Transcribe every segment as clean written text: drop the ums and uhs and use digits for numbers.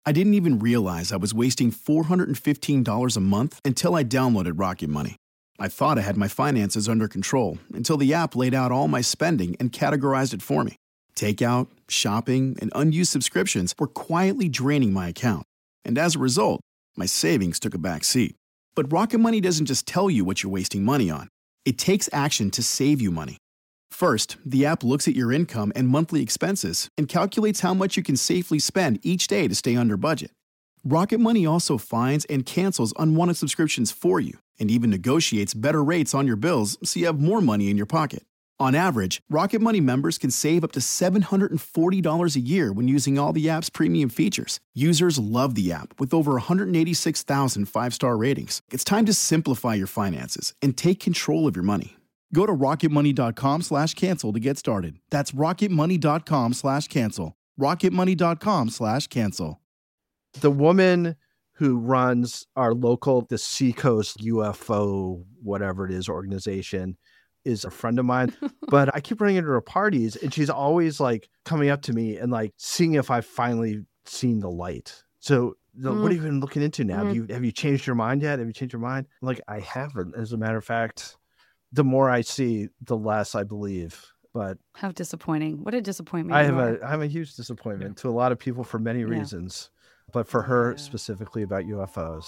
I didn't even realize I was wasting $415 a month until I downloaded Rocket Money. I thought I had my finances under control until the app laid out all my spending and categorized it for me. Takeout, shopping, and unused subscriptions were quietly draining my account. And as a result, my savings took a back seat. But Rocket Money doesn't just tell you what you're wasting money on. It takes action to save you money. First, the app looks at your income and monthly expenses and calculates how much you can safely spend each day to stay under budget. Rocket Money also finds and cancels unwanted subscriptions for you and even negotiates better rates on your bills so you have more money in your pocket. On average, Rocket Money members can save up to $740 a year when using all the app's premium features. Users love the app with over 186,000 five-star ratings. It's time to simplify your finances and take control of your money. Go to rocketmoney.com/cancel to get started. That's rocketmoney.com/cancel. rocketmoney.com/cancel. The woman who runs our local, the Seacoast UFO, whatever it is, organization, is a friend of mine, but I keep running into her parties and she's always like coming up to me and like seeing if I've finally seen the light. So what have you been looking into now? Have you changed your mind yet? Have you changed your mind? I'm like, I haven't. As a matter of fact, the more I see, the less I believe. But how disappointing. What a disappointment. I have a huge disappointment to a lot of people for many reasons, but for her specifically about UFOs.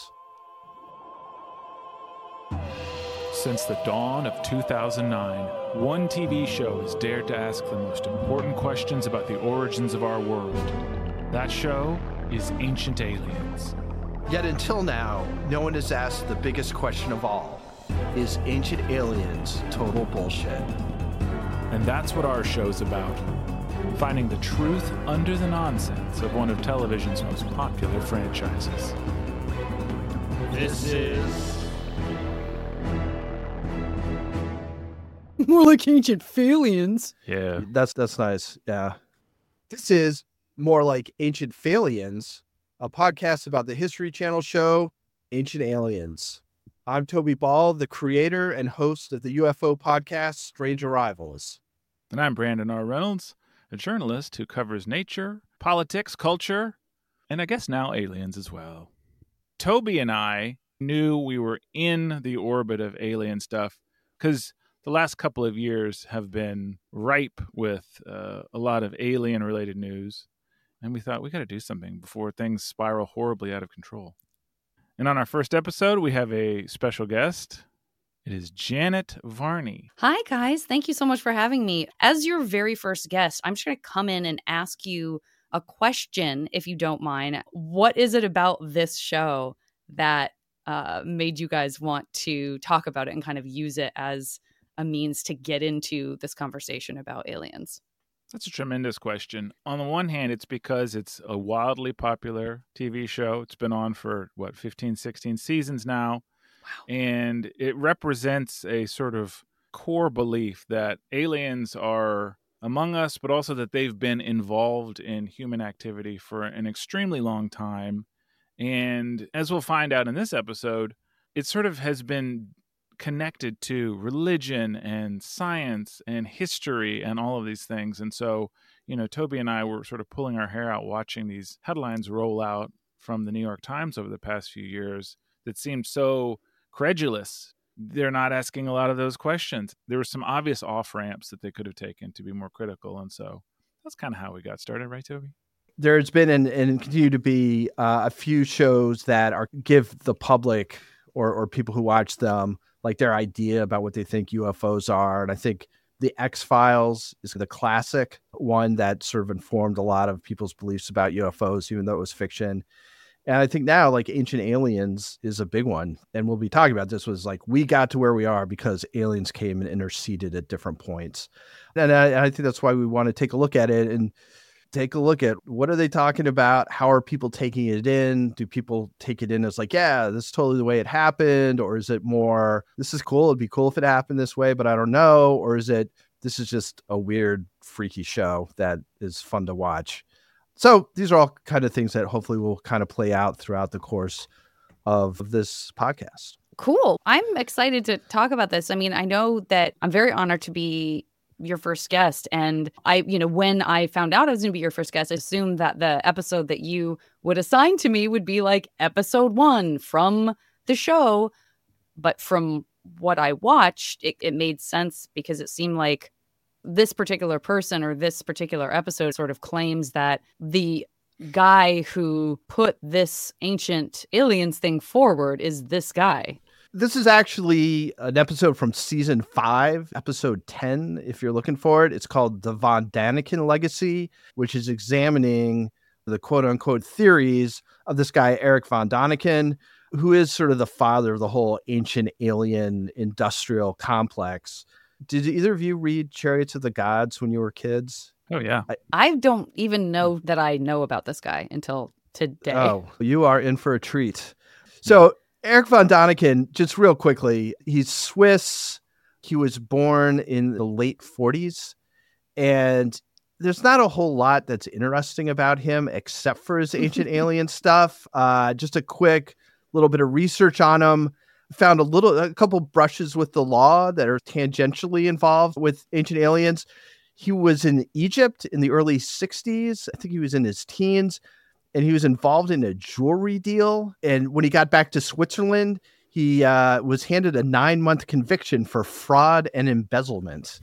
Since the dawn of 2009, one TV show has dared to ask the most important questions about the origins of our world. That show is Ancient Aliens. Yet until now, no one has asked the biggest question of all. Is Ancient Aliens total bullshit? And that's what our show's about. Finding the truth under the nonsense of one of television's most popular franchises. This is... more like Ancient Aliens. Yeah. That's nice. Yeah. This is more like Ancient Aliens, a podcast about the History Channel show, Ancient Aliens. I'm Toby Ball, the creator and host of the UFO podcast, Strange Arrivals. And I'm Brandon R. Reynolds, a journalist who covers nature, politics, culture, and I guess now aliens as well. Toby and I knew we were in the orbit of alien stuff because the last couple of years have been ripe with a lot of alien-related news, and we thought we got to do something before things spiral horribly out of control. And on our first episode, we have a special guest. It is Janet Varney. Hi, guys. Thank you so much for having me. As your very first guest, I'm just going to come in and ask you a question, if you don't mind. What is it about this show that made you guys want to talk about it and kind of use it as a means to get into this conversation about aliens? That's a tremendous question. On the one hand, it's because it's a wildly popular TV show. It's been on for, 15, 16 seasons now. Wow. And it represents a sort of core belief that aliens are among us, but also that they've been involved in human activity for an extremely long time. And as we'll find out in this episode, it sort of has been connected to religion and science and history and all of these things. And so, Toby and I were sort of pulling our hair out watching these headlines roll out from the New York Times over the past few years that seemed so credulous. They're not asking a lot of those questions. There were some obvious off-ramps that they could have taken to be more critical. And so that's kind of how we got started, right, Toby? There's been and continue to be a few shows that give the public or people who watch them like their idea about what they think UFOs are. And I think The X-Files is the classic one that sort of informed a lot of people's beliefs about UFOs, even though it was fiction. And I think now like Ancient Aliens is a big one. And we'll be talking about this was like, we got to where we are because aliens came and interceded at different points. And I think that's why we want to take a look at it and take a look at what are they talking about? How are people taking it in? Do people take it in as like, yeah, this is totally the way it happened? Or is it more, this is cool. It'd be cool if it happened this way, but I don't know. Or is it, this is just a weird, freaky show that is fun to watch. So these are all kind of things that hopefully will kind of play out throughout the course of this podcast. Cool. I'm excited to talk about this. I mean, I know that I'm very honored to be your first guest. And when I found out I was going to be your first guest, I assumed that the episode that you would assign to me would be like episode 1 from the show. But from what I watched, it made sense because it seemed like this particular person or this particular episode sort of claims that the guy who put this ancient aliens thing forward is this guy. This is actually an episode from season 5, episode 10, if you're looking for it. It's called The Von Daniken Legacy, which is examining the quote-unquote theories of this guy, Eric Von Daniken, who is sort of the father of the whole ancient alien industrial complex. Did either of you read Chariots of the Gods when you were kids? Oh, yeah. I don't even know that I know about this guy until today. Oh, you are in for a treat. So Eric Von Daniken, just real quickly, he's Swiss. He was born in the late 40s. And there's not a whole lot that's interesting about him except for his ancient alien stuff. Just a quick little bit of research on him. Found a couple brushes with the law that are tangentially involved with ancient aliens. He was in Egypt in the early 60s. I think he was in his teens. And he was involved in a jewelry deal. And when he got back to Switzerland, he was handed a 9-month conviction for fraud and embezzlement.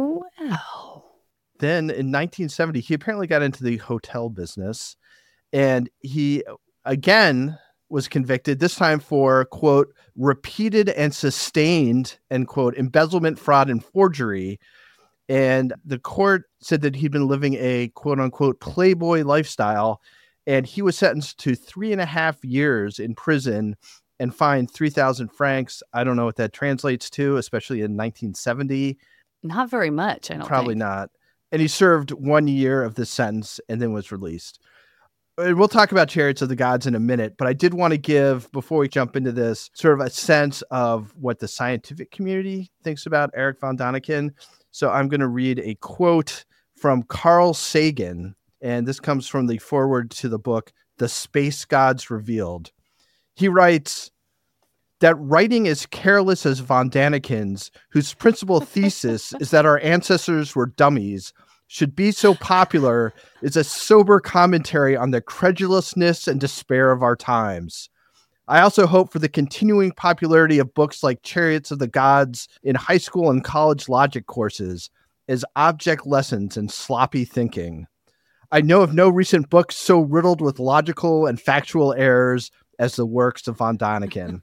Wow. Then in 1970, he apparently got into the hotel business. And he, again, was convicted, this time for, quote, repeated and sustained, end quote, embezzlement, fraud, and forgery. And the court said that he'd been living a, quote unquote, playboy lifestyle. And he was sentenced to 3.5 years in prison and fined 3,000 francs. I don't know what that translates to, especially in 1970. Not very much, I don't Probably think. not. And he served 1 year of this sentence and then was released. And we'll talk about Chariots of the Gods in a minute, but I did want to give, before we jump into this, sort of a sense of what the scientific community thinks about Eric Von Daniken. So I'm going to read a quote from Carl Sagan, and this comes from the foreword to the book, The Space Gods Revealed. He writes that writing as careless as Von Daniken's, whose principal thesis is that our ancestors were dummies, should be so popular is a sober commentary on the credulousness and despair of our times. I also hope for the continuing popularity of books like Chariots of the Gods in high school and college logic courses as object lessons in sloppy thinking. I know of no recent book so riddled with logical and factual errors as the works of Von Daniken.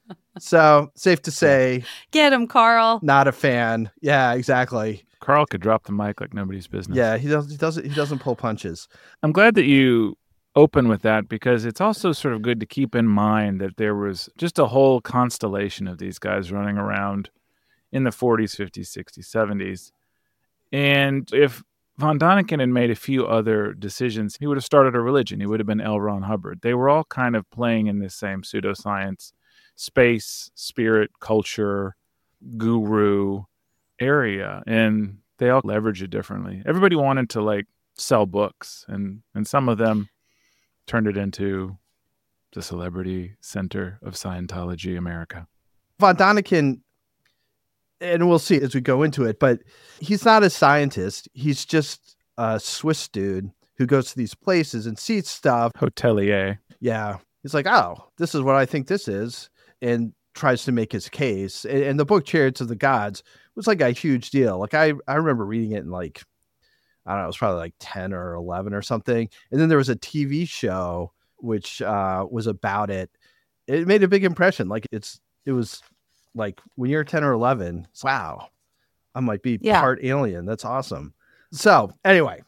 So, safe to say, Get him, Carl. not a fan. Yeah, exactly. Carl could drop the mic like nobody's business. Yeah, he doesn't pull punches. I'm glad that you open with that because it's also sort of good to keep in mind that there was just a whole constellation of these guys running around in the 40s, 50s, 60s, 70s. And if Von Daniken had made a few other decisions, he would have started a religion. He would have been L. Ron Hubbard. They were all kind of playing in this same pseudoscience, space, spirit, culture, guru area, and they all leverage it differently. Everybody wanted to like sell books, and some of them turned it into the celebrity center of Scientology America. Von Daniken, and we'll see as we go into it, but he's not a scientist. He's just a Swiss dude who goes to these places and sees stuff. Hotelier. Yeah. He's like, oh, this is what I think this is, and tries to make his case. And the book Chariots of the Gods was like a huge deal. Like I remember reading it in like, I don't know, it was probably like 10 or 11 or something. And then there was a TV show which was about it. It made a big impression. Like it was like when you're 10 or 11, wow, I might be part alien. That's awesome. So anyway.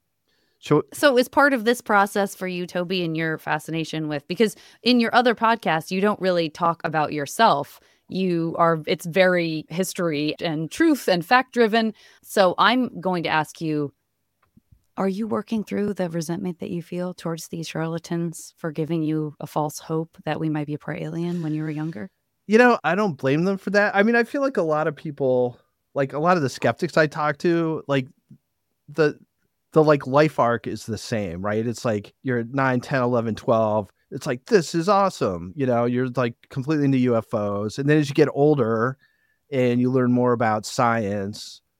So is part of this process for you, Toby, and your fascination with, because in your other podcast, you don't really talk about yourself. It's very history and truth and fact driven. So I'm going to ask you, are you working through the resentment that you feel towards these charlatans for giving you a false hope that we might be a pro-alien when you were younger? You know, I don't blame them for that. I mean, I feel like a lot of people, like a lot of the skeptics I talk to, like the like life arc is the same, right? It's like you're 9, 10, 11, 12. It's like, this is awesome. You know, you're like completely into UFOs. And then as you get older and you learn more about science,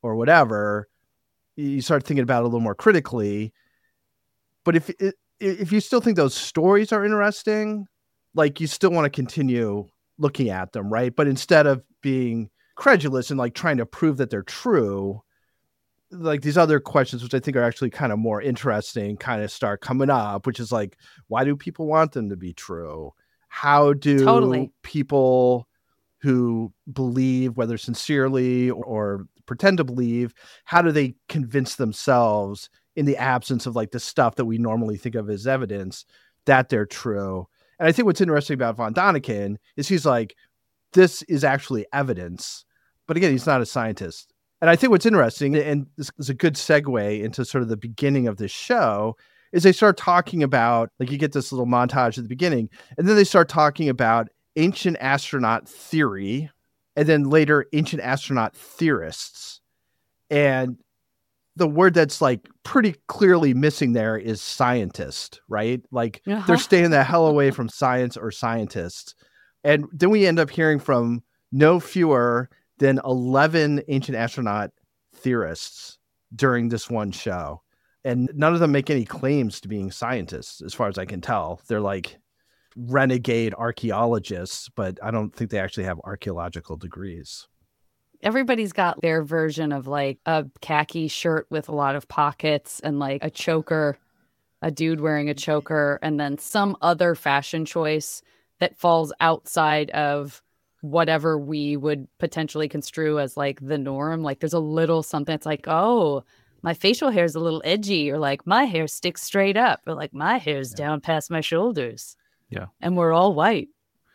or whatever, you start thinking about it a little more critically. But if you still think those stories are interesting, like you still want to continue looking at them, right? But instead of being credulous and like trying to prove that they're true, like these other questions, which I think are actually kind of more interesting, kind of start coming up, which is like, why do people want them to be true? How do people who believe, whether sincerely or pretend to believe, how do they convince themselves in the absence of like the stuff that we normally think of as evidence that they're true? And I think what's interesting about Von Daniken is he's like, this is actually evidence. But again, he's not a scientist. And I think what's interesting, and this is a good segue into sort of the beginning of this show, is they start talking about, like you get this little montage at the beginning, and then they start talking about ancient astronaut theory, and then later ancient astronaut theorists. And the word that's like pretty clearly missing there is scientist, right? Like they're staying the hell away from science or scientists. And then we end up hearing from no fewer than 11 ancient astronaut theorists during this one show. And none of them make any claims to being scientists, as far as I can tell. They're like renegade archaeologists, but I don't think they actually have archaeological degrees. Everybody's got their version of like a khaki shirt with a lot of pockets and like a choker, a dude wearing a choker, and then some other fashion choice that falls outside of whatever we would potentially construe as like the norm. Like there's a little something that's like, oh, my facial hair is a little edgy, or like my hair sticks straight up, or like my hair's down past my shoulders. Yeah. And we're all white.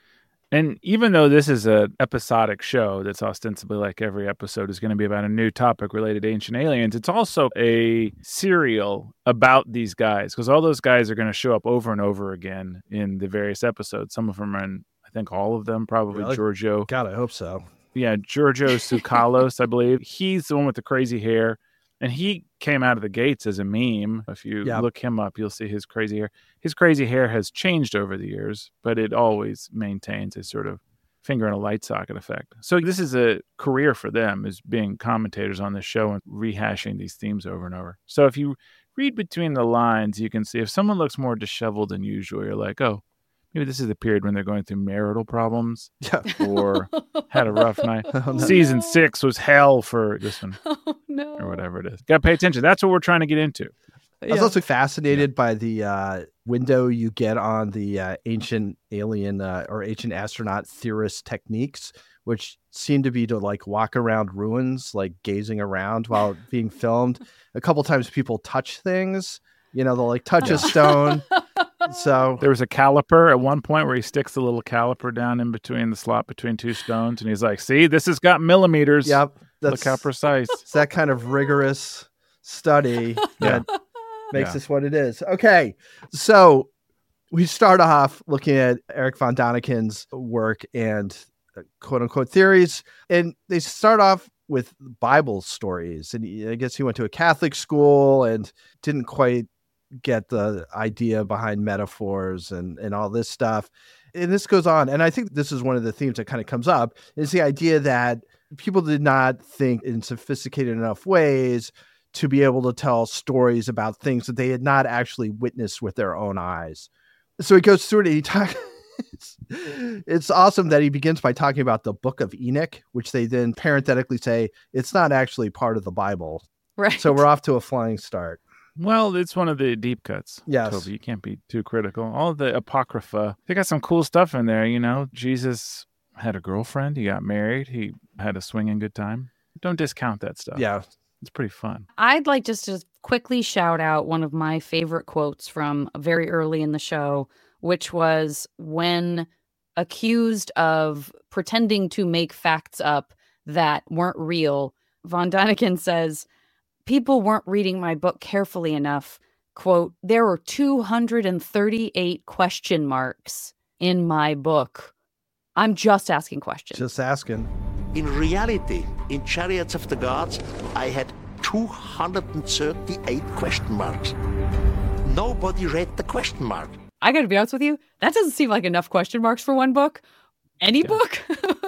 And even though this is an episodic show that's ostensibly like every episode is going to be about a new topic related to ancient aliens, it's also a serial about these guys, because all those guys are going to show up over and over again in the various episodes. Some of them are in, I think all of them, probably Really? Giorgio. God, I hope so. Yeah, Giorgio Tsoukalos, I believe. He's the one with the crazy hair. And he came out of the gates as a meme. If you look him up, you'll see his crazy hair. His crazy hair has changed over the years, but it always maintains a sort of finger in a light socket effect. So this is a career for them, is being commentators on this show and rehashing these themes over and over. So if you read between the lines, you can see if someone looks more disheveled than usual, you're like, oh, maybe this is the period when they're going through marital problems or had a rough night. Oh, no. Season 6 was hell for this one. Oh, no. Or whatever it is. Got to pay attention. That's what we're trying to get into. I was also fascinated by the window you get on the ancient alien or ancient astronaut theorist techniques, which seem to be to like walk around ruins, like gazing around while being filmed. A couple times people touch things, you know, they'll like touch a stone. So there was a caliper at one point where he sticks a little caliper down in between the slot between two stones, and he's like, see, this has got millimeters. Yep. Look how precise. It's that kind of rigorous study that makes this what it is. Okay. So we start off looking at Eric Von Daniken's work and quote unquote theories. And they start off with Bible stories. And I guess he went to a Catholic school and didn't quite get the idea behind metaphors and all this stuff. And this goes on. And I think this is one of the themes that kind of comes up, is the idea that people did not think in sophisticated enough ways to be able to tell stories about things that they had not actually witnessed with their own eyes. So he goes through it and it's awesome that he begins by talking about the Book of Enoch, which they then parenthetically say it's not actually part of the Bible. Right. So we're off to a flying start. Well, it's one of the deep cuts. Yes. Toby, you can't be too critical. All of the Apocrypha, they got some cool stuff in there. You know, Jesus had a girlfriend. He got married. He had a swinging good time. Don't discount that stuff. Yeah. It's pretty fun. I'd like just to quickly shout out one of my favorite quotes from very early in the show, which was when accused of pretending to make facts up that weren't real, Von Daniken says, people weren't reading my book carefully enough. Quote, there were 238 question marks in my book. I'm just asking questions. Just asking. In reality, in Chariots of the Gods, I had 238 question marks. Nobody read the question mark. I got to be honest with you, that doesn't seem like enough question marks for one book. any book,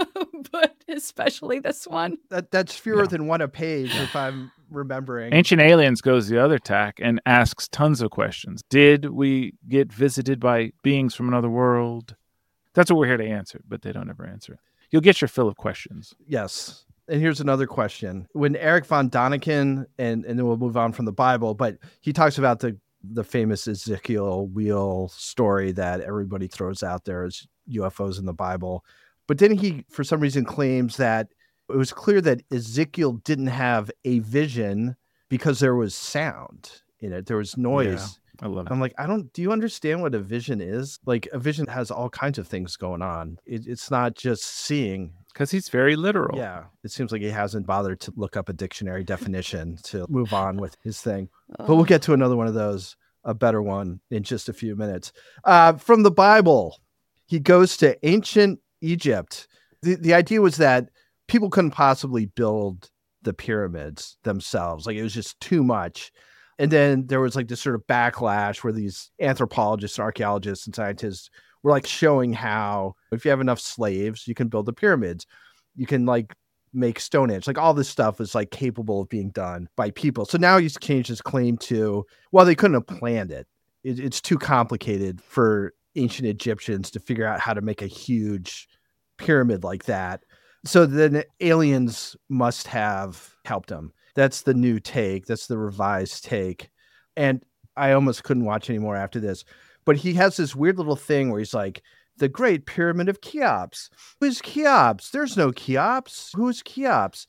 but especially this one. That's fewer than one a page, if I'm remembering. Ancient Aliens goes the other tack and asks tons of questions. Did we get visited by beings from another world? That's what we're here to answer, but they don't ever answer it. You'll get your fill of questions. Yes. And here's another question. When Eric von Daniken, and then we'll move on from the Bible, but he talks about the famous Ezekiel wheel story that everybody throws out there as UFOs in the Bible. But then he, for some reason, claims that it was clear that Ezekiel didn't have a vision because there was sound in it. There was noise. Yeah, I love it. I'm like, do you understand what a vision is? Like, a vision has all kinds of things going on. It's not just seeing. Because he's very literal. Yeah. It seems like he hasn't bothered to look up a dictionary definition to move on with his thing. But we'll get to another one of those, a better one, in just a few minutes. From the Bible, he goes to ancient Egypt. The idea was that people couldn't possibly build the pyramids themselves. Like, it was just too much. And then there was like this sort of backlash where these anthropologists, archaeologists, and scientists were like showing how if you have enough slaves, you can build the pyramids. You can like make Stonehenge. Like, all this stuff is like capable of being done by people. So now he's changed his claim to, well, they couldn't have planned it. It's too complicated for ancient Egyptians to figure out how to make a huge pyramid like that. So then aliens must have helped him. That's the new take. That's the revised take. And I almost couldn't watch anymore after this. But he has this weird little thing where he's like, the Great Pyramid of Cheops. Who's Cheops? There's no Cheops. Who's Cheops?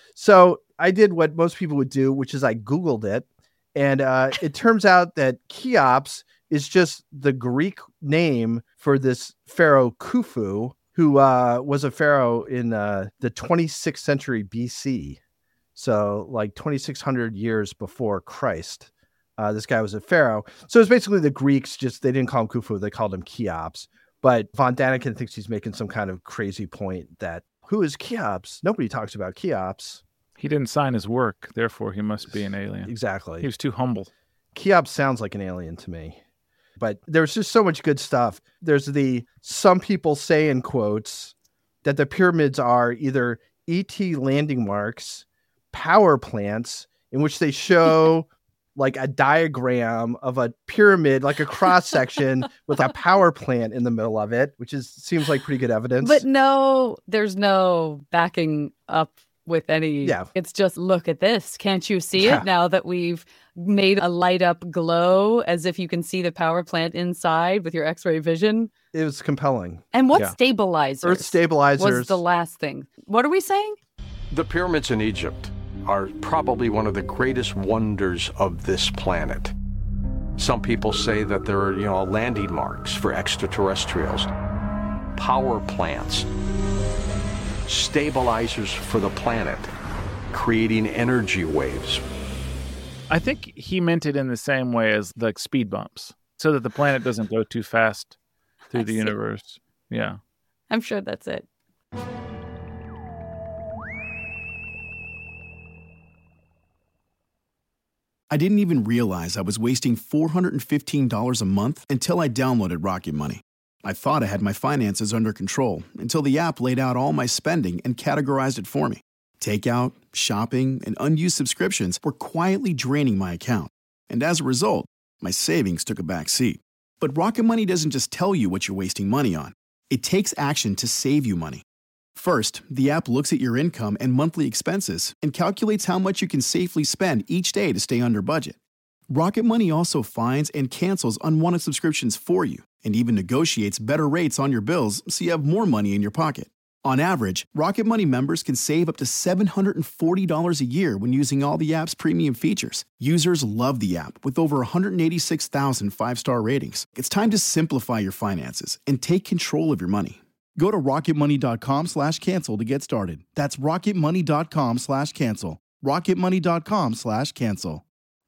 So I did what most people would do, which is I Googled it. And it turns out that Cheops is just the Greek name for this pharaoh Khufu, who was a pharaoh in the 26th century BC. So like 2,600 years before Christ. This guy was a pharaoh. So it's basically the Greeks, they didn't call him Khufu, they called him Cheops. But von Daniken thinks he's making some kind of crazy point that, who is Cheops? Nobody talks about Cheops. He didn't sign his work, therefore he must be an alien. Exactly. He was too humble. Cheops sounds like an alien to me. But there's just so much good stuff. There's some people say in quotes that the pyramids are either ET landing marks, power plants, in which they show like a diagram of a pyramid, like a cross section with a power plant in the middle of it, which seems like pretty good evidence. But no, there's no backing up with any. Yeah. It's just, look at this. Can't you see it now that we've made a light up glow as if you can see the power plant inside with your X-ray vision? It was compelling. And what stabilizers? Earth stabilizers was the last thing. What are we saying? The pyramids in Egypt are probably one of the greatest wonders of this planet. Some people say that there are, landing marks for extraterrestrials, power plants, stabilizers for the planet, creating energy waves. I think he meant it in the same way as like speed bumps, so that the planet doesn't go too fast through the universe. Yeah. I'm sure that's it. I didn't even realize I was wasting $415 a month until I downloaded Rocket Money. I thought I had my finances under control until the app laid out all my spending and categorized it for me. Takeout, shopping, and unused subscriptions were quietly draining my account. And as a result, my savings took a back seat. But Rocket Money doesn't just tell you what you're wasting money on. It takes action to save you money. First, the app looks at your income and monthly expenses and calculates how much you can safely spend each day to stay under budget. Rocket Money also finds and cancels unwanted subscriptions for you and even negotiates better rates on your bills so you have more money in your pocket. On average, Rocket Money members can save up to $740 a year when using all the app's premium features. Users love the app with over 186,000 five-star ratings. It's time to simplify your finances and take control of your money. Go to rocketmoney.com/cancel to get started. That's rocketmoney.com/cancel. rocketmoney.com/cancel.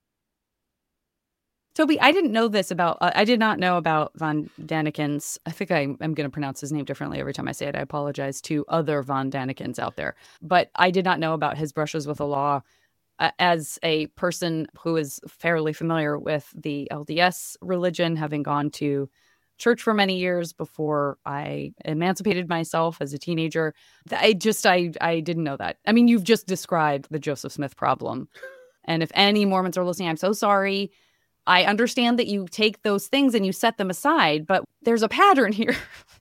Toby, I didn't know this about, I did not know about von Daniken's, I think I'm going to pronounce his name differently every time I say it. I apologize to other von Danikens out there. But I did not know about his brushes with the law. As a person who is fairly familiar with the LDS religion, having gone to church for many years before I emancipated myself as a teenager. I didn't know that. I mean, you've just described the Joseph Smith problem. And if any Mormons are listening, I'm so sorry. I understand that you take those things and you set them aside, but there's a pattern here.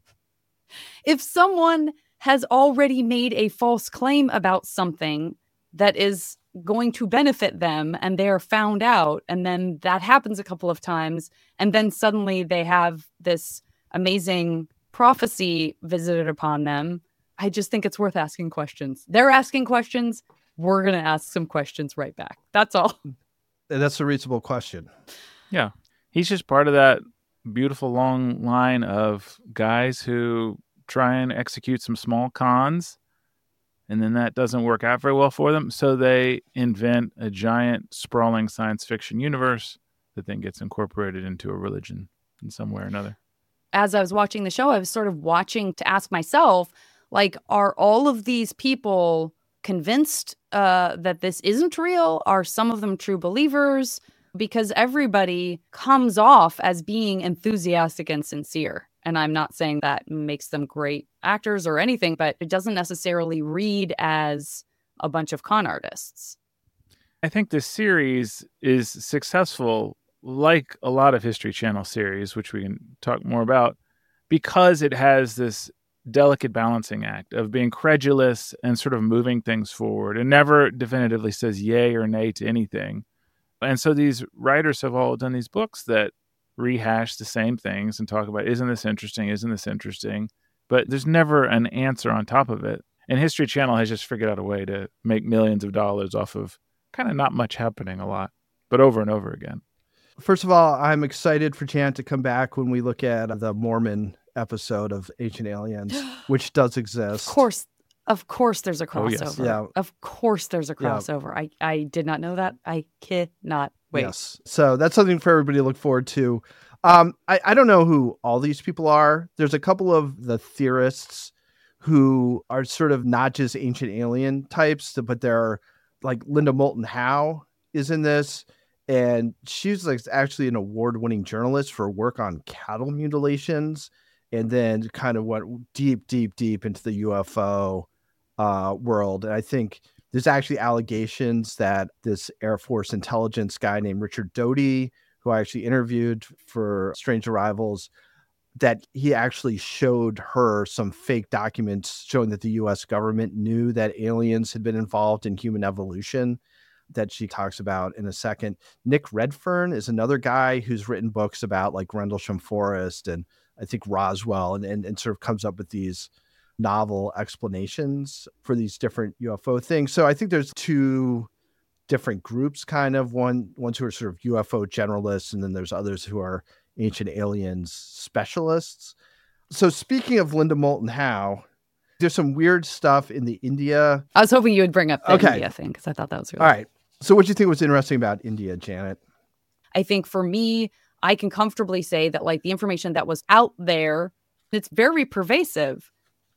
If someone has already made a false claim about something that is going to benefit them and they're found out, and then that happens a couple of times, and then suddenly they have this amazing prophecy visited upon them, I just think it's worth asking questions. They're asking questions. We're going to ask some questions right back. That's all. That's a reasonable question. Yeah. He's just part of that beautiful long line of guys who try and execute some small cons, and then that doesn't work out very well for them. So they invent a giant, sprawling science fiction universe that then gets incorporated into a religion in some way or another. As I was watching the show, I was sort of watching to ask myself, like, are all of these people convinced that this isn't real? Are some of them true believers? Because everybody comes off as being enthusiastic and sincere. And I'm not saying that makes them great actors or anything, but it doesn't necessarily read as a bunch of con artists. I think this series is successful, like a lot of History Channel series, which we can talk more about, because it has this delicate balancing act of being credulous and sort of moving things forward and never definitively says yay or nay to anything. And so these writers have all done these books that rehash the same things and talk about, isn't this interesting? Isn't this interesting? But there's never an answer on top of it. And History Channel has just figured out a way to make millions of dollars off of kind of not much happening a lot, but over and over again. First of all, I'm excited for Janet to come back when we look at the Mormon episode of Ancient Aliens, which does exist. Of course there's a crossover. Oh, yes. Yeah. Of course there's a crossover. Yeah. I did not know that. I cannot wait. Yes. So that's something for everybody to look forward to. I don't know who all these people are. There's a couple of the theorists who are sort of not just ancient alien types, but they're like Linda Moulton Howe is in this. And she's like actually an award-winning journalist for work on cattle mutilations, and then kind of went deep into the UFO world. And I think there's actually allegations that this Air Force intelligence guy named Richard Doty, who I actually interviewed for Strange Arrivals, that he actually showed her some fake documents showing that the U.S. government knew that aliens had been involved in human evolution, that she talks about in a second. Nick Redfern is another guy who's written books about like Rendlesham Forest and I think Roswell, and sort of comes up with these novel explanations for these different UFO things. So I think there's two different groups, kind of ones who are sort of UFO generalists, and then there's others who are ancient aliens specialists. So speaking of Linda Moulton Howe, there's some weird stuff in the India. I was hoping you would bring up the India thing because I thought that was really all right. So what do you think was interesting about India, Janet? I think for me, I can comfortably say that like the information that was out there, it's very pervasive,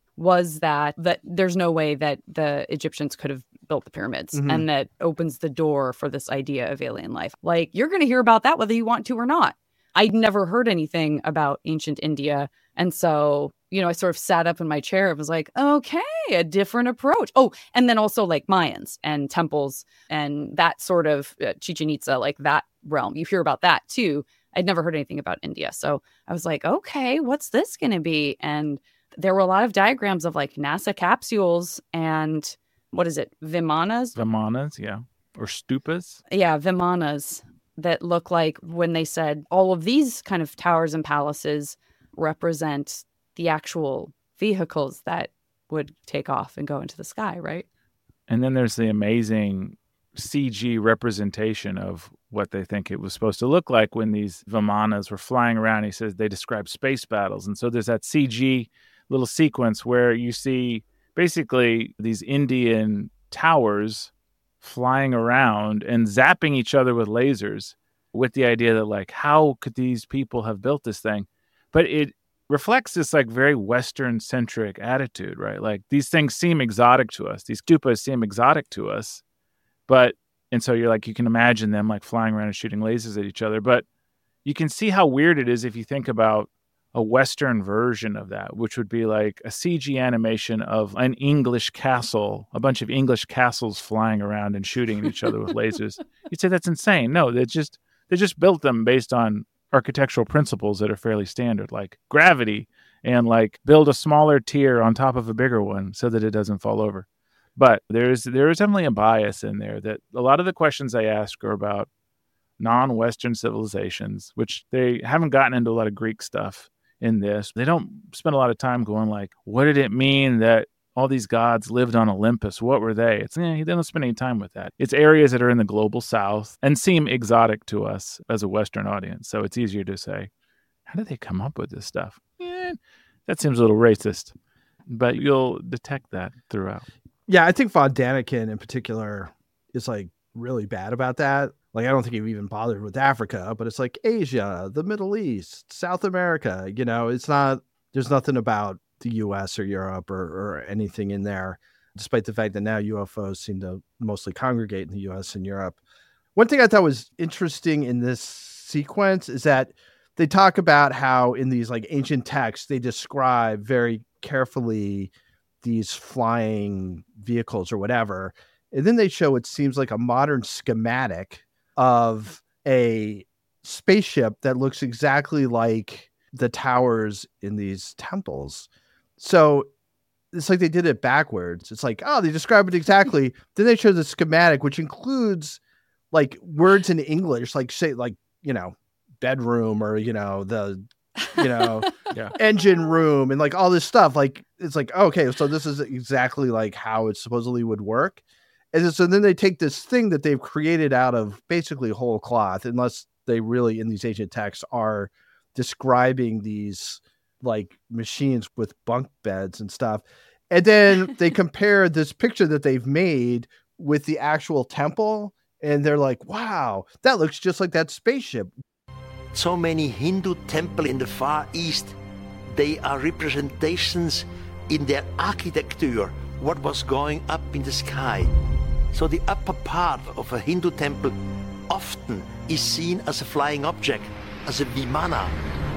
was that there's no way that the Egyptians could have built the pyramids. Mm-hmm. And that opens the door for this idea of alien life. Like, you're going to hear about that whether you want to or not. I'd never heard anything about ancient India. And so, I sort of sat up in my chair and was like, okay, a different approach. Oh, and then also like Mayans and temples and that sort of Chichen Itza, like that realm. You hear about that too. I'd never heard anything about India. So I was like, okay, what's this going to be? And there were a lot of diagrams of like NASA capsules and what is it? Vimanas? Vimanas, yeah. Or stupas. Yeah, Vimanas that look like when they said all of these kind of towers and palaces represent the actual vehicles that would take off and go into the sky, right? And then there's the amazing CG representation of what they think it was supposed to look like when these Vimanas were flying around. He says they describe space battles. And so there's that CG little sequence where you see basically these Indian towers flying around and zapping each other with lasers, with the idea that like, how could these people have built this thing? But it reflects this like very Western centric attitude, right? Like these things seem exotic to us. These stupas seem exotic to us. And so you're like, you can imagine them like flying around and shooting lasers at each other. But you can see how weird it is if you think about a Western version of that, which would be like a CG animation of an English castle, a bunch of English castles flying around and shooting at each other with lasers. You'd say that's insane. No, they just built them based on architectural principles that are fairly standard, like gravity, and like build a smaller tier on top of a bigger one so that it doesn't fall over. But there is definitely a bias in there that a lot of the questions I ask are about non-Western civilizations, which they haven't gotten into a lot of Greek stuff in this. They don't spend a lot of time going like, what did it mean that all these gods lived on Olympus? What were they? They don't spend any time with that. It's areas that are in the global south and seem exotic to us as a Western audience. So it's easier to say, how did they come up with this stuff? That seems a little racist, but you'll detect that throughout. Yeah, I think Von Daniken in particular is like really bad about that. Like, I don't think he even bothered with Africa, but it's like Asia, the Middle East, South America. It's not, there's nothing about the US or Europe or anything in there, despite the fact that now UFOs seem to mostly congregate in the US and Europe. One thing I thought was interesting in this sequence is that they talk about how in these like ancient texts, they describe very carefully these flying vehicles or whatever. And then they show, it seems like a modern schematic of a spaceship that looks exactly like the towers in these temples. So it's like they did it backwards. It's like, oh, they describe it exactly. Then they show the schematic, which includes like words in English, like say, like, bedroom or, the, Yeah. engine room and like all this stuff. Like, it's like, okay, so this is exactly like how it supposedly would work. And so then they take this thing that they've created out of basically whole cloth, unless they really in these ancient texts are describing these like machines with bunk beds and stuff. And then they compare this picture that they've made with the actual temple. And they're like, wow, that looks just like that spaceship. So many Hindu temples in the Far East, they are representations in their architecture, what was going up in the sky. So the upper part of a Hindu temple often is seen as a flying object, as a vimana.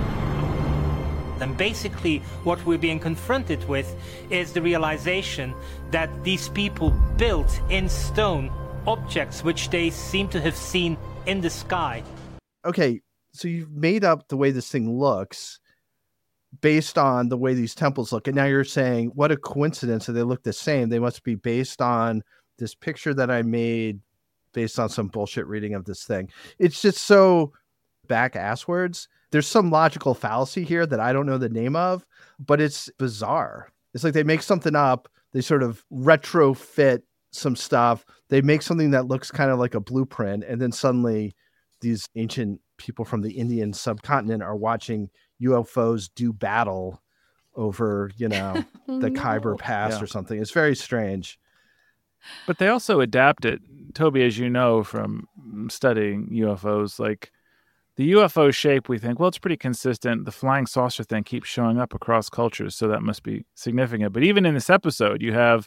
And basically what we're being confronted with is the realization that these people built in stone objects which they seem to have seen in the sky. Okay, so you've made up the way this thing looks based on the way these temples look. And now you're saying, what a coincidence that they look the same. They must be based on this picture that I made based on some bullshit reading of this thing. It's just so back-asswards. There's some logical fallacy here that I don't know the name of, but it's bizarre. It's like they make something up. They sort of retrofit some stuff. They make something that looks kind of like a blueprint. And then suddenly these ancient people from the Indian subcontinent are watching UFOs do battle over, the Khyber Pass or something. It's very strange. But they also adapt it, Toby, as you know from studying UFOs, like the UFO shape, we think, well, it's pretty consistent. The flying saucer thing keeps showing up across cultures, so that must be significant. But even in this episode, you have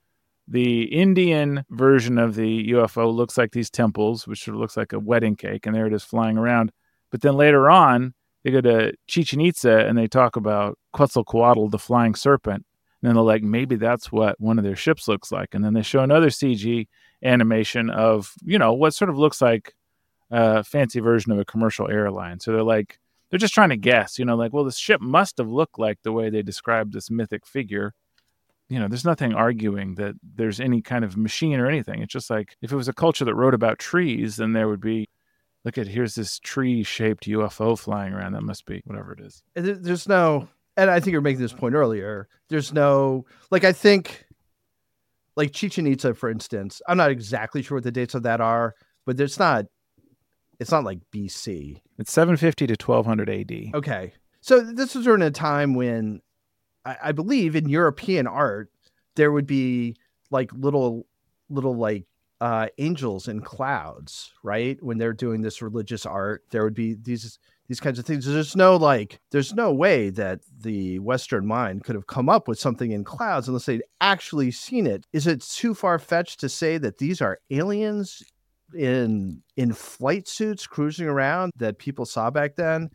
the Indian version of the UFO looks like these temples, which sort of looks like a wedding cake, and there it is flying around. But then later on, they go to Chichen Itza and they talk about Quetzalcoatl, the flying serpent. And then they're like, maybe that's what one of their ships looks like. And then they show another CG animation of, what sort of looks like a fancy version of a commercial airline. So they're just trying to guess, well, this ship must have looked like the way they described this mythic figure. There's nothing arguing that there's any kind of machine or anything. It's just like, if it was a culture that wrote about trees, then there would be, here's this tree-shaped UFO flying around. That must be whatever it is. There's no, and I think you were making this point earlier, there's no, I think, Chichen Itza, for instance, I'm not exactly sure what the dates of that are, but it's not like BC. It's 750 to 1200 AD. Okay. So this was during a time when I believe in European art, there would be little angels in clouds, right? When they're doing this religious art, there would be these kinds of things. There's no way that the Western mind could have come up with something in clouds unless they'd actually seen it. Is it too far-fetched to say that these are aliens in flight suits cruising around that people saw back then?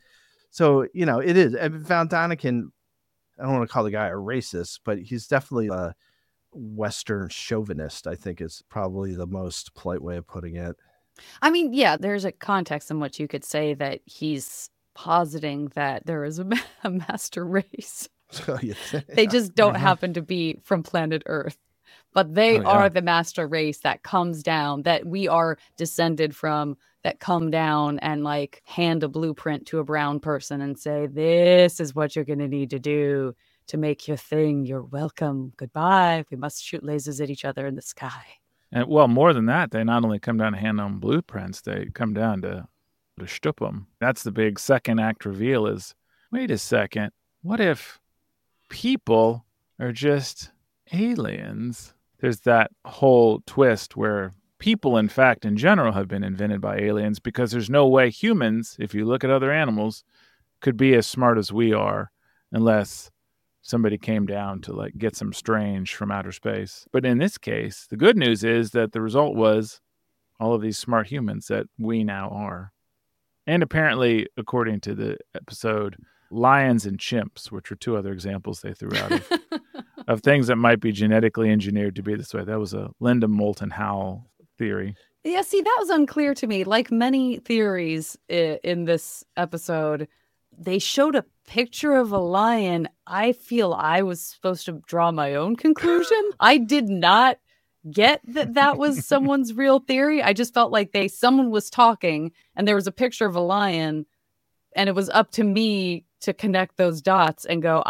So, it is. And Von Däniken, I don't want to call the guy a racist, but he's definitely a Western chauvinist, I think is probably the most polite way of putting it. I mean, yeah, there's a context in which you could say that he's positing that there is a master race. They just don't happen to be from planet Earth. But they are the master race that comes down, that we are descended from, that come down and like hand a blueprint to a brown person and say, this is what you're going to need to do to make your thing. You're welcome. Goodbye. We must shoot lasers at each other in the sky. And well, more than that, they not only come down to hand them blueprints, they come down to shtup them. That's the big second act reveal is, wait a second, what if people are just aliens? There's that whole twist where people, in fact, in general, have been invented by aliens because there's no way humans, if you look at other animals, could be as smart as we are unless somebody came down to like get some strange from outer space. But in this case, the good news is that the result was all of these smart humans that we now are. And apparently, according to the episode, lions and chimps, which are two other examples they threw out of things that might be genetically engineered to be this way. That was a Linda Moulton Howe theory. Yeah, see, that was unclear to me. Like many theories in this episode, they showed a picture of a lion. I feel I was supposed to draw my own conclusion. I did not get that was someone's real theory. I just felt like someone was talking and there was a picture of a lion and it was up to me to connect those dots and go,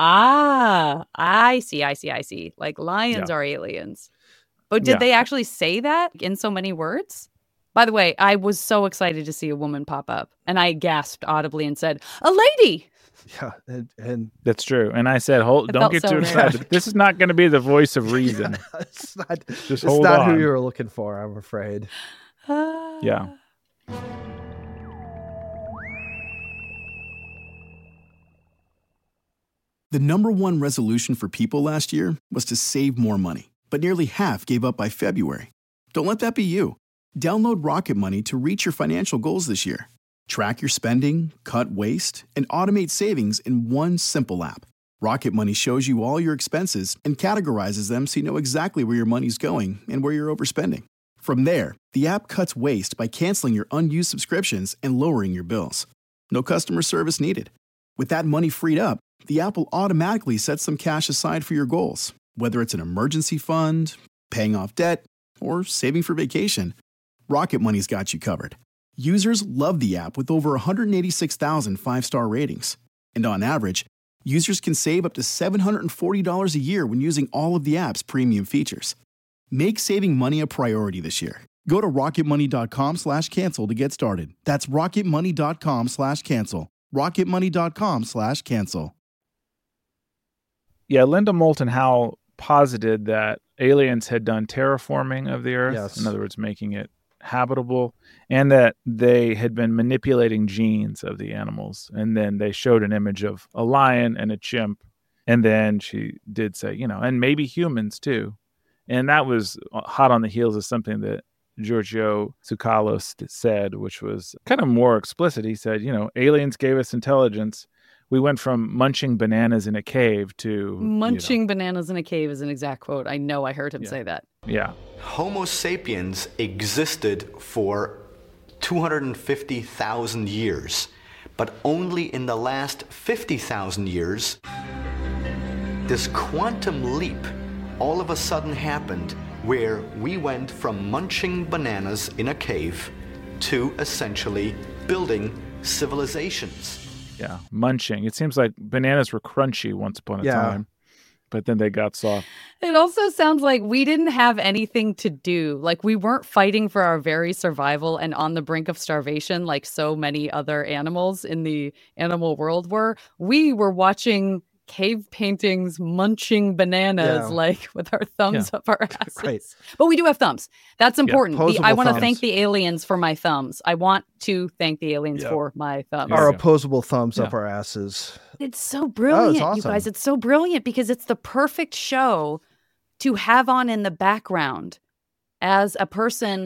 I see. Like lions are aliens. But did they actually say that in so many words? By the way, I was so excited to see a woman pop up and I gasped audibly and said, a lady. Yeah. And that's true. And I said, don't get too excited. This is not going to be the voice of reason. Yeah, it's not, just hold on. It's not who you were looking for, I'm afraid. Yeah. The number one resolution for people last year was to save more money, but nearly half gave up by February. Don't let that be you. Download Rocket Money to reach your financial goals this year. Track your spending, cut waste, and automate savings in one simple app. Rocket Money shows you all your expenses and categorizes them so you know exactly where your money's going and where you're overspending. From there, the app cuts waste by canceling your unused subscriptions and lowering your bills. No customer service needed. With that money freed up, the app will automatically set some cash aside for your goals, whether it's an emergency fund, paying off debt, or saving for vacation. Rocket Money's got you covered. Users love the app with over 186,000 five-star ratings. And on average, users can save up to $740 a year when using all of the app's premium features. Make saving money a priority this year. Go to rocketmoney.com/cancel to get started. That's rocketmoney.com/cancel. rocketmoney.com/cancel. Yeah, Linda Moulton Howe posited that aliens had done terraforming of the Earth, yes. In other words, making it habitable, and that they had been manipulating genes of the animals. And then they showed an image of a lion and a chimp. And then she did say, and maybe humans too. And that was hot on the heels of something that Giorgio Tsoukalos said, which was kind of more explicit. He said, aliens gave us intelligence. We went from munching bananas in a cave to... Munching bananas in a cave is an exact quote. I know I heard him say that. Yeah. Homo sapiens existed for 250,000 years, but only in the last 50,000 years, this quantum leap all of a sudden happened where we went from munching bananas in a cave to essentially building civilizations. Yeah, munching. It seems like bananas were crunchy once upon a time, but then they got soft. It also sounds like we didn't have anything to do. Like we weren't fighting for our very survival and on the brink of starvation like so many other animals in the animal world were. We were watching cave paintings, munching bananas, like with our thumbs up our asses. Right. But we do have thumbs. That's important. I want to thank the aliens for my thumbs. I want to thank the aliens for my thumbs. Our opposable thumbs up our asses. It's so brilliant, it's awesome. You guys. It's so brilliant because it's the perfect show to have on in the background as a person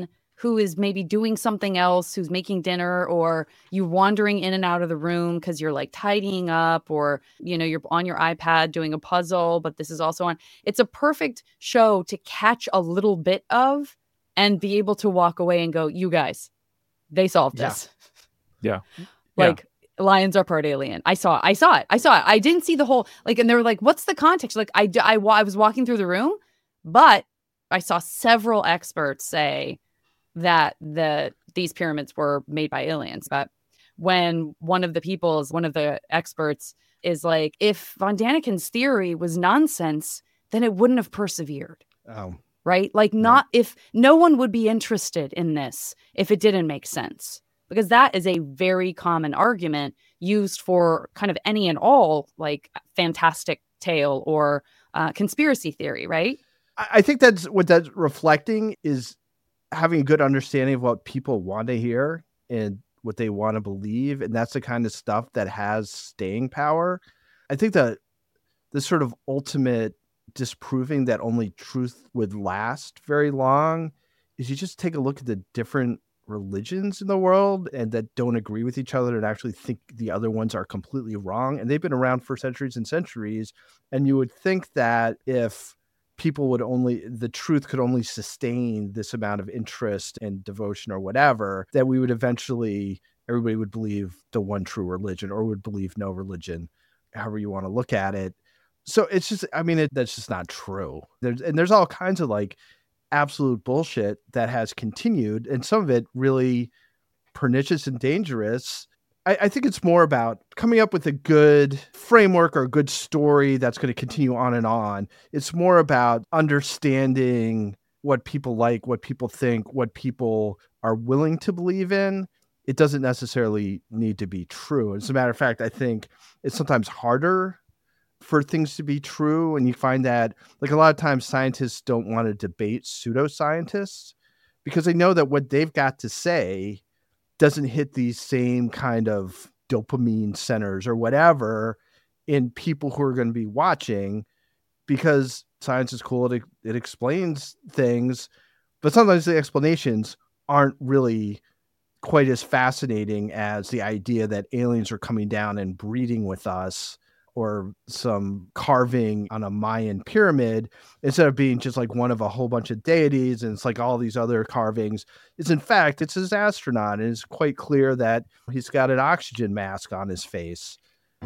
who is maybe doing something else, who's making dinner, or you wandering in and out of the room because you're like tidying up, or, you know, you're on your iPad doing a puzzle, but this is also on. It's a perfect show to catch a little bit of and be able to walk away and go, you guys, they solved this. Yeah. Like, lions are part alien. I saw it. I didn't see the whole, like, and they were like, what's the context? Like, I was walking through the room, but I saw several experts say that these pyramids were made by aliens. But when one of the experts is like, if Von Daniken's theory was nonsense, then it wouldn't have persevered. Oh. Right? Like, not if no one would be interested in this if it didn't make sense. Because that is a very common argument used for kind of any and all, like, fantastic tale or conspiracy theory, right? I think that's what that's reflecting, is having a good understanding of what people want to hear and what they want to believe. And that's the kind of stuff that has staying power. I think that the sort of ultimate disproving that only truth would last very long is you just take a look at the different religions in the world and that don't agree with each other and actually think the other ones are completely wrong. And they've been around for centuries and centuries. And you would think that if people would the truth could only sustain this amount of interest and devotion or whatever, that we would eventually, everybody would believe the one true religion, or would believe no religion, however you want to look at it. So it's just, I mean, that's just not true. There's all kinds of like absolute bullshit that has continued, and some of it really pernicious and dangerous. I think it's more about coming up with a good framework or a good story that's going to continue on and on. It's more about understanding what people like, what people think, what people are willing to believe in. It doesn't necessarily need to be true. As a matter of fact, I think it's sometimes harder for things to be true. And you find that, like, a lot of times scientists don't want to debate pseudoscientists because they know that what they've got to say doesn't hit these same kind of dopamine centers or whatever in people who are going to be watching, because science is cool. It explains things, but sometimes the explanations aren't really quite as fascinating as the idea that aliens are coming down and breeding with us, or some carving on a Mayan pyramid, instead of being just like one of a whole bunch of deities. And it's like all these other carvings. It's in fact, it's his astronaut. And it's quite clear that he's got an oxygen mask on his face.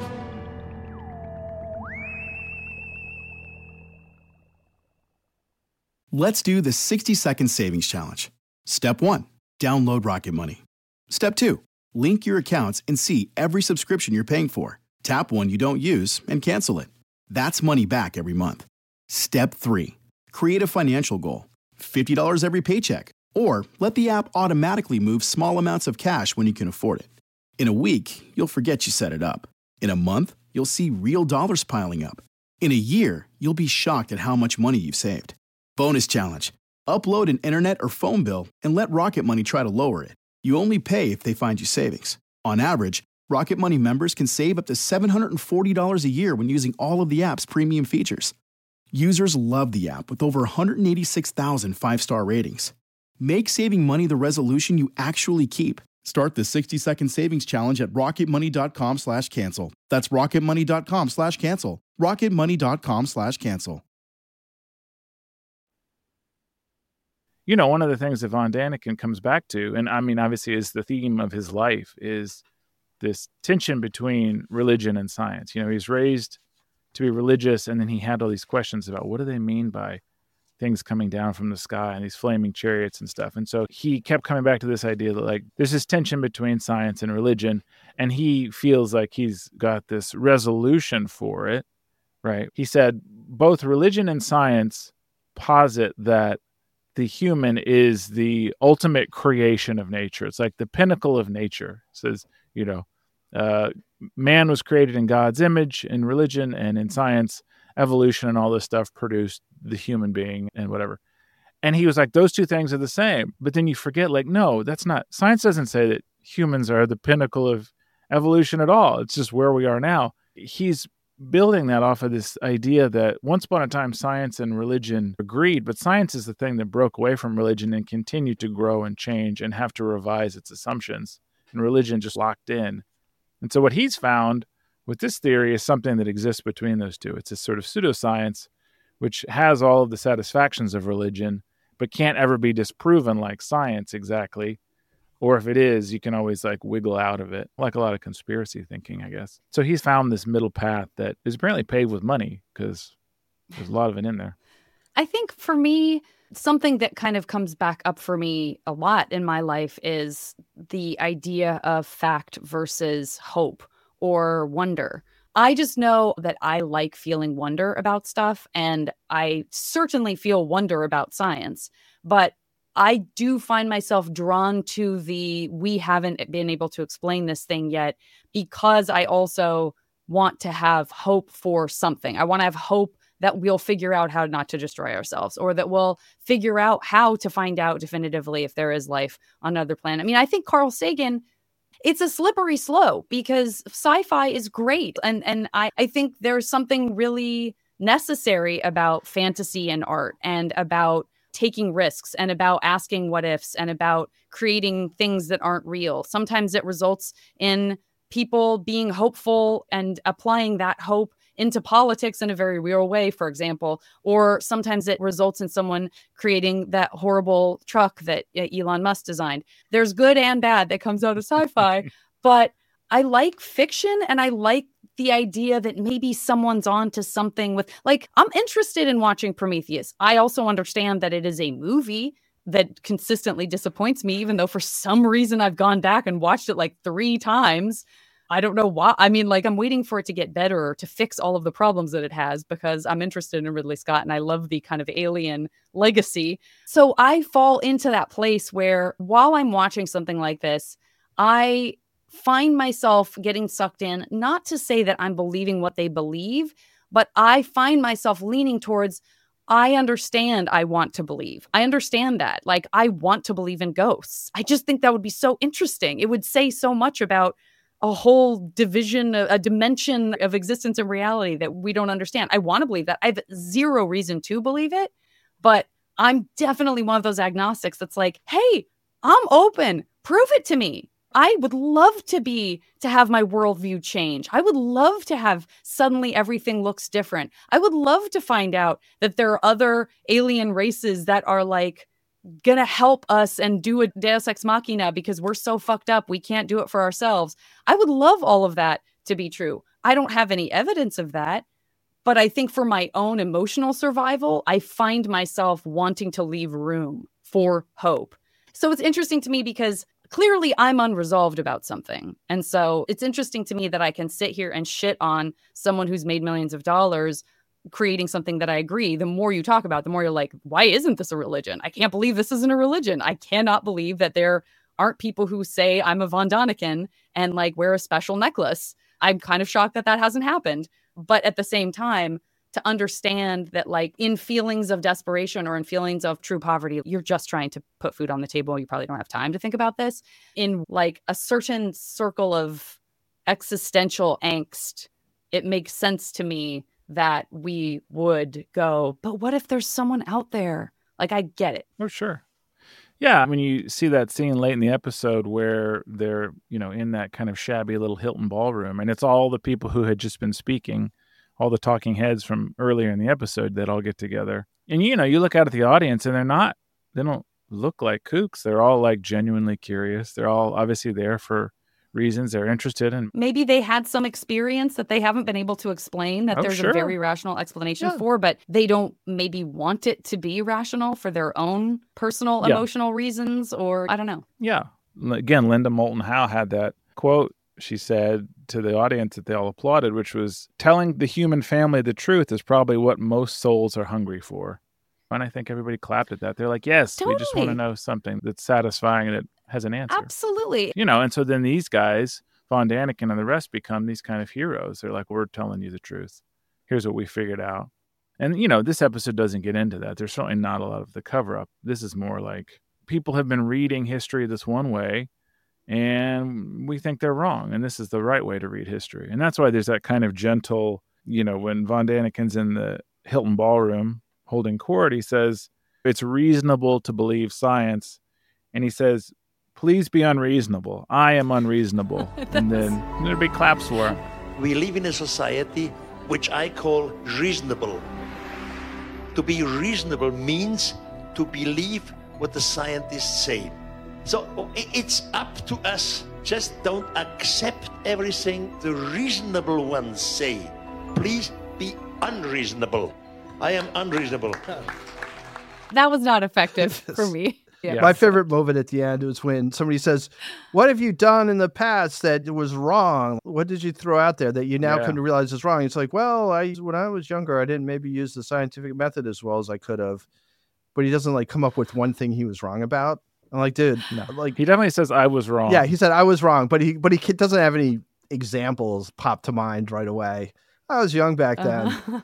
Let's do the 60-second savings challenge. Step 1, download Rocket Money. Step 2, link your accounts and see every subscription you're paying for. Tap one you don't use and cancel it. That's money back every month. Step 3, create a financial goal. $50 every paycheck. Or let the app automatically move small amounts of cash when you can afford it. In a week, you'll forget you set it up. In a month, you'll see real dollars piling up. In a year, you'll be shocked at how much money you've saved. Bonus challenge. Upload an internet or phone bill and let Rocket Money try to lower it. You only pay if they find you savings. On average, Rocket Money members can save up to $740 a year when using all of the app's premium features. Users love the app with over 186,000 five-star ratings. Make saving money the resolution you actually keep. Start the 60-second savings challenge at rocketmoney.com/cancel. That's rocketmoney.com/cancel. rocketmoney.com/cancel. You know, one of the things that Von Daniken comes back to, and I mean, obviously is the theme of his life, is this tension between religion and science. You know, he's raised to be religious, and then he had all these questions about what do they mean by things coming down from the sky and these flaming chariots and stuff. And so he kept coming back to this idea that, like, there's this tension between science and religion, and he feels like he's got this resolution for it, right? He said both religion and science posit that the human is the ultimate creation of nature. It's like the pinnacle of nature. It says, you know, man was created in God's image in religion, and in science, evolution and all this stuff produced the human being and whatever. And he was like, those two things are the same. But then you forget, like, no, that's not. Science doesn't say that humans are the pinnacle of evolution at all. It's just where we are now. He's building that off of this idea that once upon a time, science and religion agreed, but science is the thing that broke away from religion and continued to grow and change and have to revise its assumptions. And religion just locked in. And so what he's found with this theory is something that exists between those two. It's a sort of pseudoscience, which has all of the satisfactions of religion, but can't ever be disproven like science exactly. Or if it is, you can always like wiggle out of it, like a lot of conspiracy thinking, I guess. So he's found this middle path that is apparently paved with money because there's a lot of it in there. I think for me, something that kind of comes back up for me a lot in my life is the idea of fact versus hope or wonder. I just know that I like feeling wonder about stuff, and I certainly feel wonder about science, but I do find myself drawn to we haven't been able to explain this thing yet, because I also want to have hope for something. I want to have hope that we'll figure out how not to destroy ourselves, or that we'll figure out how to find out definitively if there is life on another planet. I mean, I think Carl Sagan, it's a slippery slope because sci-fi is great. And I think there's something really necessary about fantasy and art, and about taking risks, and about asking what ifs, and about creating things that aren't real. Sometimes it results in people being hopeful and applying that hope into politics in a very real way, for example, or sometimes it results in someone creating that horrible truck that Elon Musk designed. There's good and bad that comes out of sci-fi, but I like fiction, and I like the idea that maybe someone's on to something with, like, I'm interested in watching Prometheus. I also understand that it is a movie that consistently disappoints me, even though for some reason I've gone back and watched it like 3 times. I don't know why. I mean, like, I'm waiting for it to get better, to fix all of the problems that it has, because I'm interested in Ridley Scott and I love the kind of alien legacy. So I fall into that place where while I'm watching something like this, I find myself getting sucked in, not to say that I'm believing what they believe, but I find myself leaning towards, I understand I want to believe. I understand that. Like, I want to believe in ghosts. I just think that would be so interesting. It would say so much about a whole division, a dimension of existence and reality that we don't understand. I want to believe that. I have zero reason to believe it, but I'm definitely one of those agnostics that's like, hey, I'm open. Prove it to me. I would love to have my worldview change. I would love to have suddenly everything looks different. I would love to find out that there are other alien races that are like gonna help us and do a Deus Ex Machina because we're so fucked up we can't do it for ourselves. I would love all of that to be true. I don't have any evidence of that, but I think for my own emotional survival, I find myself wanting to leave room for hope. So it's interesting to me because clearly I'm unresolved about something. And so it's interesting to me that I can sit here and shit on someone who's made millions of dollars creating something that I agree. The more you talk about it, the more you're like, why isn't this a religion? I can't believe this isn't a religion. I cannot believe that there aren't people who say I'm a Von Daniken and like wear a special necklace. I'm kind of shocked that that hasn't happened. But at the same time, to understand that like in feelings of desperation or in feelings of true poverty, you're just trying to put food on the table. You probably don't have time to think about this. In like a certain circle of existential angst, it makes sense to me that we would go, but what if there's someone out there? Like, I get it. Oh, sure. Yeah, when you see that scene late in the episode where they're, in that kind of shabby little Hilton ballroom, and it's all the people who had just been speaking, all the talking heads from earlier in the episode that all get together. And, you look out at the audience and they don't look like kooks. They're all like genuinely curious. They're all obviously there for reasons they're interested in. Maybe they had some experience that they haven't been able to explain that there's a very rational explanation for, but they don't maybe want it to be rational for their own personal emotional reasons, or I don't know. Yeah. Again, Linda Moulton Howe had that quote she said to the audience that they all applauded, which was, telling the human family the truth is probably what most souls are hungry for. And I think everybody clapped at that. They're like, yes, we just want to know something that's satisfying and that has an answer. Absolutely. And so then these guys, Von Daniken and the rest, become these kind of heroes. They're like, we're telling you the truth. Here's what we figured out. And, this episode doesn't get into that. There's certainly not a lot of the cover-up. This is more like people have been reading history this one way, and we think they're wrong, and this is the right way to read history. And that's why there's that kind of gentle, when Von Daniken's in the Hilton Ballroom holding court, he says, it's reasonable to believe science. And he says, please be unreasonable. I am unreasonable. And then there'd be claps for him. We live in a society which I call reasonable. To be reasonable means to believe what the scientists say. So it's up to us. Just don't accept everything the reasonable ones say. Please be unreasonable. I am unreasonable. That was not effective for me. Yeah. My favorite moment at the end was when somebody says, what have you done in the past that was wrong? What did you throw out there that you now come to realize is wrong? It's like, well, when I was younger, I didn't maybe use the scientific method as well as I could have. But he doesn't come up with one thing he was wrong about. I'm like, dude, no. He definitely says I was wrong. Yeah, he said I was wrong, but he doesn't have any examples pop to mind right away. I was young back then.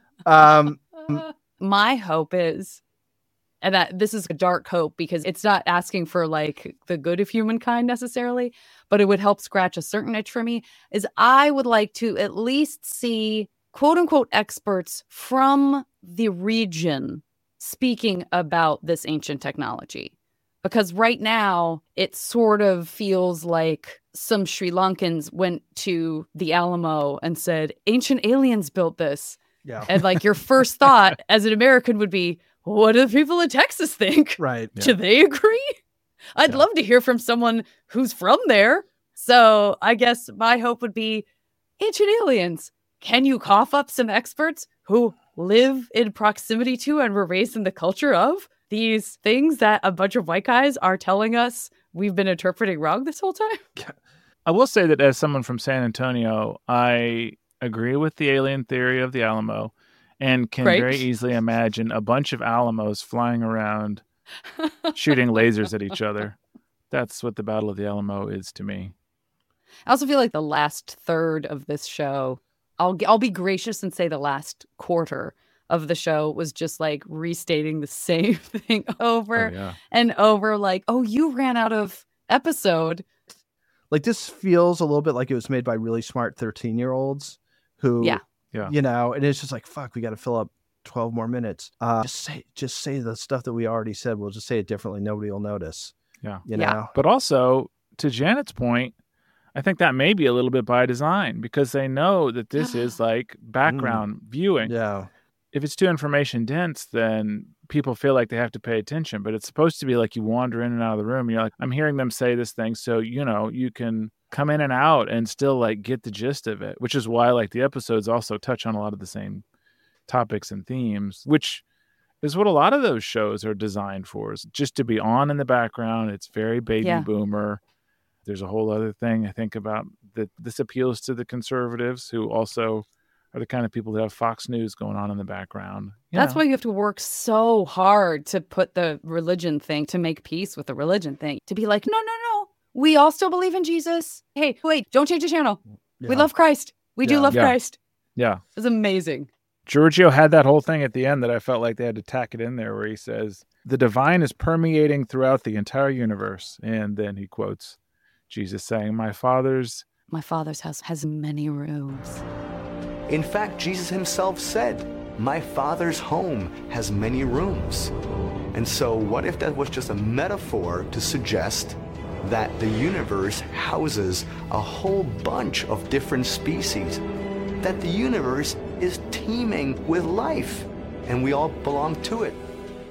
My hope is, and that this is a dark hope because it's not asking for the good of humankind necessarily, but it would help scratch a certain itch for me, is I would like to at least see quote unquote experts from the region speaking about this ancient technology. Because right now it sort of feels like some Sri Lankans went to the Alamo and said, ancient aliens built this. Yeah. And your first thought as an American would be, what do the people in Texas think? Right. Do they agree? I'd love to hear from someone who's from there. So I guess my hope would be ancient aliens. Can you cough up some experts who live in proximity to and were raised in the culture of these things that a bunch of white guys are telling us we've been interpreting wrong this whole time? I will say that as someone from San Antonio, I agree with the alien theory of the Alamo and can very easily imagine a bunch of Alamos flying around shooting lasers at each other. That's what the Battle of the Alamo is to me. I also feel like the last third of this show, I'll be gracious and say the last quarter of the show was just restating the same thing over and over. You ran out of episode. This feels a little bit like it was made by really smart 13-year-olds who, and it's just fuck, we got to fill up 12 more minutes. Just say the stuff that we already said. We'll just say it differently. Nobody will notice. Yeah. You know? But also, to Janet's point, I think that may be a little bit by design because they know that this is background viewing. Yeah. If it's too information dense, then people feel like they have to pay attention. But it's supposed to be you wander in and out of the room. And you're I'm hearing them say this thing. So, you can come in and out and still get the gist of it, which is why the episodes also touch on a lot of the same topics and themes, which is what a lot of those shows are designed for, is just to be on in the background. It's very baby boomer. There's a whole other thing I think about that this appeals to the conservatives who also are the kind of people who have Fox News going on in the background. That's why you have to work so hard to put the religion thing, to make peace with the religion thing, to be no. We all still believe in Jesus. Hey, wait, don't change the channel. Yeah. We love Christ. We do love Christ. Yeah. It was amazing. Giorgio had that whole thing at the end that I felt like they had to tack it in there where he says, the divine is permeating throughout the entire universe. And then he quotes Jesus saying, my father's house has many rooms. In fact, Jesus himself said, my Father's home has many rooms. And so what if that was just a metaphor to suggest that the universe houses a whole bunch of different species, that the universe is teeming with life, and we all belong to it?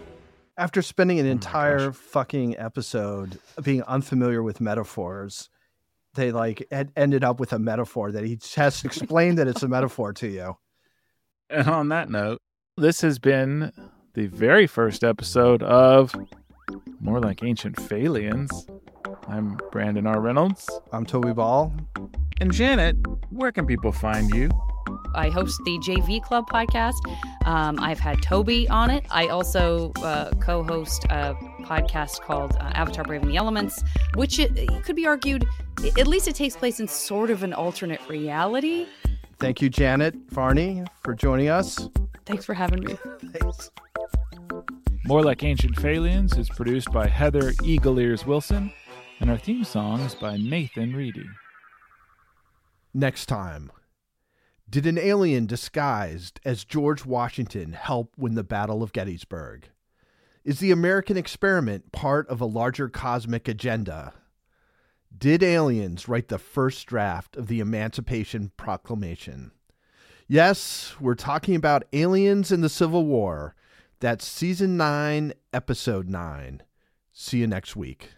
After spending an entire fucking episode being unfamiliar with metaphors, they ended up with a metaphor that he has explained that it's a metaphor to you. And on that note, this has been the very first episode of More Like Ancient Phalians. I'm Brandon R. Reynolds. I'm Toby Ball. And Janet, where can people find you? I host the JV Club podcast. I've had Toby on it. I also co-host a podcast called Avatar Braving the Elements, which it could be argued, at least it takes place in sort of an alternate reality. Thank you, Janet Varney, for joining us. Thanks for having me. Thanks. More Like Ancient Phalians is produced by Heather Eagle Ears Wilson, and our theme song is by Nathan Reedy. Next time, Did an alien disguised as George Washington help win the Battle of Gettysburg? Is the American experiment part of a larger cosmic agenda? Did aliens write the first draft of the Emancipation Proclamation? Yes, we're talking about Aliens in the Civil War. That's Season 9, Episode 9. See you next week.